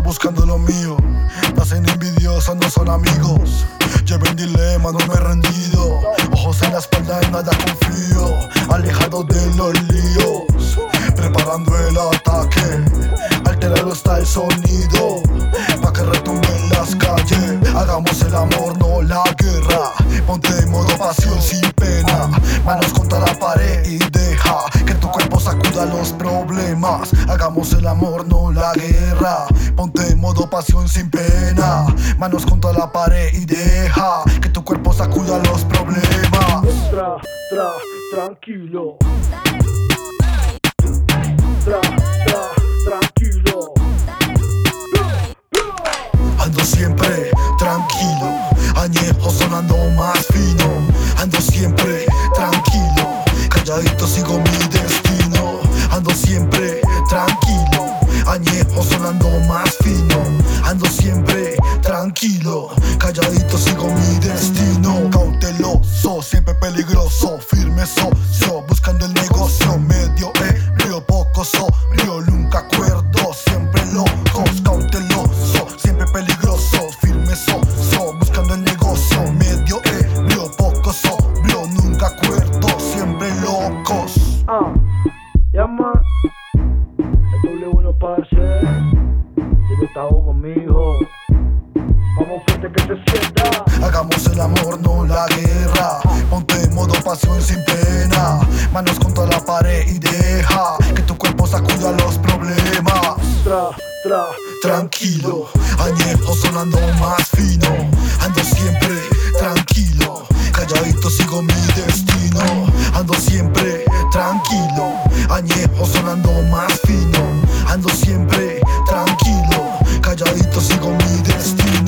buscando lo mío. Nacen envidiosos, no son amigos. Lleven dilema, no me he rendido. Ojos en la espalda y nada confío. Alejado de los líos, preparando el ataque. Alterado está el sonido, pa' que retumbe en las calles. Hagamos el amor, no la guerra. Ponte en modo pasión sin pena. Manos contra la pared y deja que tu cuerpo sacuda los problemas. Hagamos el amor, no la guerra. Ponte en modo pasión sin pena. Manos contra la pared y deja que tu cuerpo sacuda los problemas. Tranquilo. Tranquilo. Ando siempre tranquilo, añejo sonando más fino. Ando siempre tranquilo, calladito sigo mi destino. Ando siempre tranquilo, añejo sonando más fino. Ando siempre tranquilo, calladito sigo mi destino. Cauteloso, siempre peligroso, firme socio, buscando el negocio. Medio ebrio, poco sobrio, nunca acuerdo, siempre locos. Cauteloso, siempre peligroso, firme socio, buscando el negocio. Medio ebrio, poco sobrio, nunca acuerdo, siempre locos. Llama el W1 parce. Digo, está conmigo. Vamos fuerte que se sienta. Hagamos el amor, no la guerra. Ponte en modo pasión sin pena. Manos contra la pared y deja que tu cuerpo sacuda los problemas. Tranquilo, añejo sonando más fino. Ando siempre tranquilo, calladito sigo mi destino. Ando siempre tranquilo, añejo sonando más fino. Ando siempre tranquilo, calladito sigo mi destino.